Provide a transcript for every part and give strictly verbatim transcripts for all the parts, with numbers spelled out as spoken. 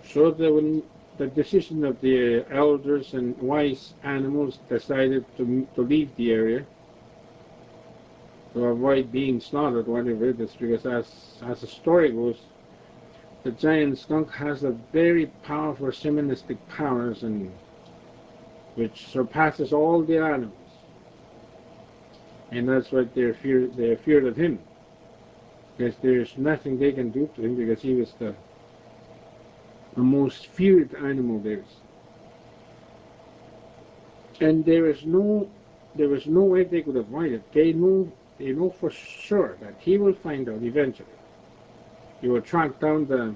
So the, the decision of the elders and wise animals decided to, to leave the area to avoid being slaughtered, whatever it is, because as, as the story goes, the giant skunk has a very powerful shamanistic powers and which surpasses all the animals. And that's what they're feared, they're feared of him. Because there's nothing they can do to him because he was the, the most feared animal there is. And there is no there is no way they could avoid it. They know they know for sure that he will find out eventually. He will track down the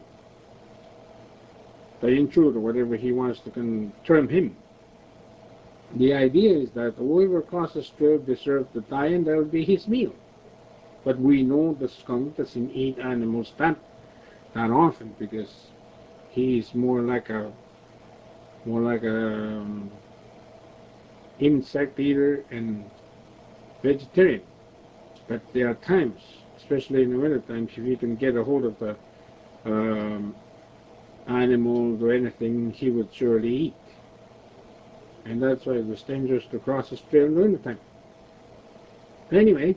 the intruder, whatever he wants to term him. The idea is that whoever crosses trail deserves to die and that will be his meal. But we know the skunk doesn't eat animals that that often because he's more like a more like a um, insect eater and vegetarian. But there are times, especially in the winter times, if you can get a hold of the um, animals or anything, he would surely eat. And that's why it was dangerous to cross the trail in the winter time. Anyway,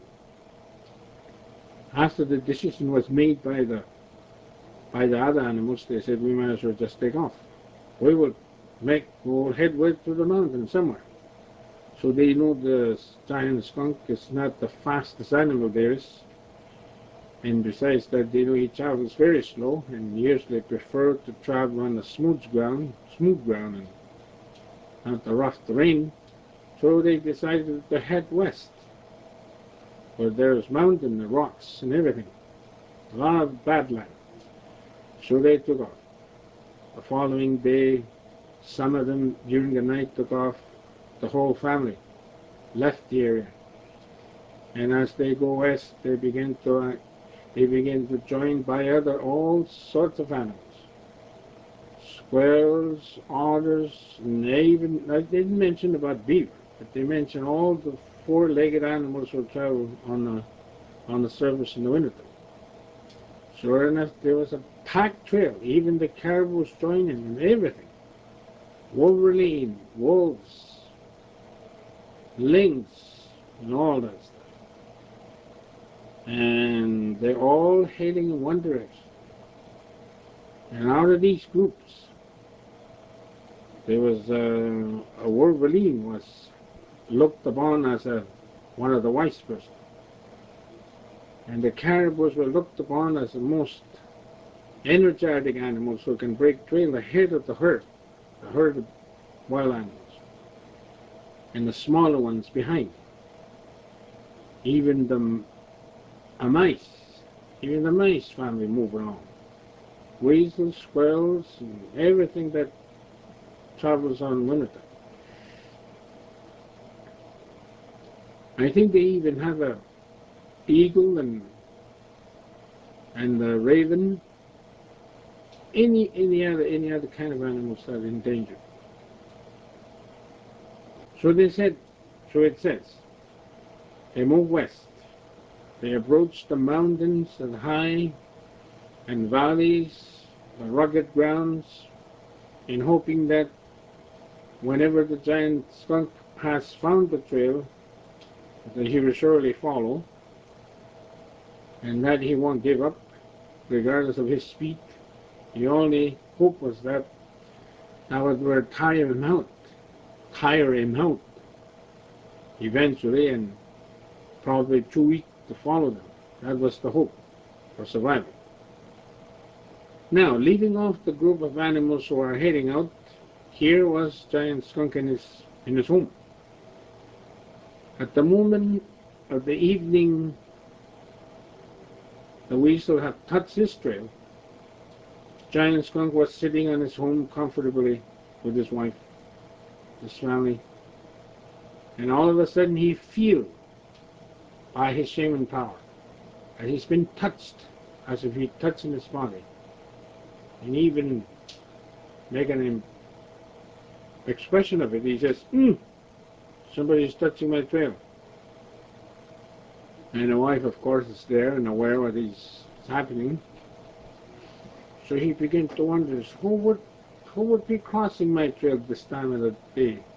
after the decision was made by the by the other animals, they said we might as well just take off. We will make we'll head west to the mountain somewhere. So they know the giant skunk is not the fastest animal there is. And besides that, they know he travels very slow and usually prefer to travel on the smooth ground, smooth ground and not the rough terrain. So they decided to head west, where there's mountain and rocks and everything. A lot of badland. So they took off. The following day, some of them during the night took off. The whole family left the area. And as they go west, they begin to uh, they begin to join by other all sorts of animals. Squirrels, otters, and they even I didn't mention about beaver, but they mentioned all the four-legged animals will travel on the on the surface in the wintertime. Sure enough, there was a packed trail. Even the caribous joining and everything. Wolverine, wolves, lynx, and all that stuff. And they're all heading in one direction. And out of these groups, there was uh, a wolverine was looked upon as a one of the wise persons. And the caribous were looked upon as the most energetic animals who can break trail ahead of the herd, the herd of wild animals, and the smaller ones behind. Even the uh, mice, even the mice family move along. Weasels, squirrels, and everything that travels on wintertime. I think they even have a eagle and and the raven. Any any other any other kind of animals are in danger. So they said, so it says, they move west. They approach the mountains and high and valleys, the rugged grounds, in hoping that whenever the giant skunk has found the trail, that he will surely follow, and that he won't give up, regardless of his speed. The only hope was that that would tire him out, tire him out, eventually, and probably too weak to follow them. That was the hope for survival. Now, leaving off the group of animals who are heading out, here was giant skunk in his in his home. At the moment of the evening, the weasel had touched his trail. Giant skunk was sitting on his home comfortably with his wife, his family, and all of a sudden he feels by his shaman power that he's been touched as if he touching his body, and even making an expression of it. He says, mm, somebody's touching my trail. And the wife, of course, is there and aware what is happening. So he began to wonder, who would, who would be crossing my trail this time of the day?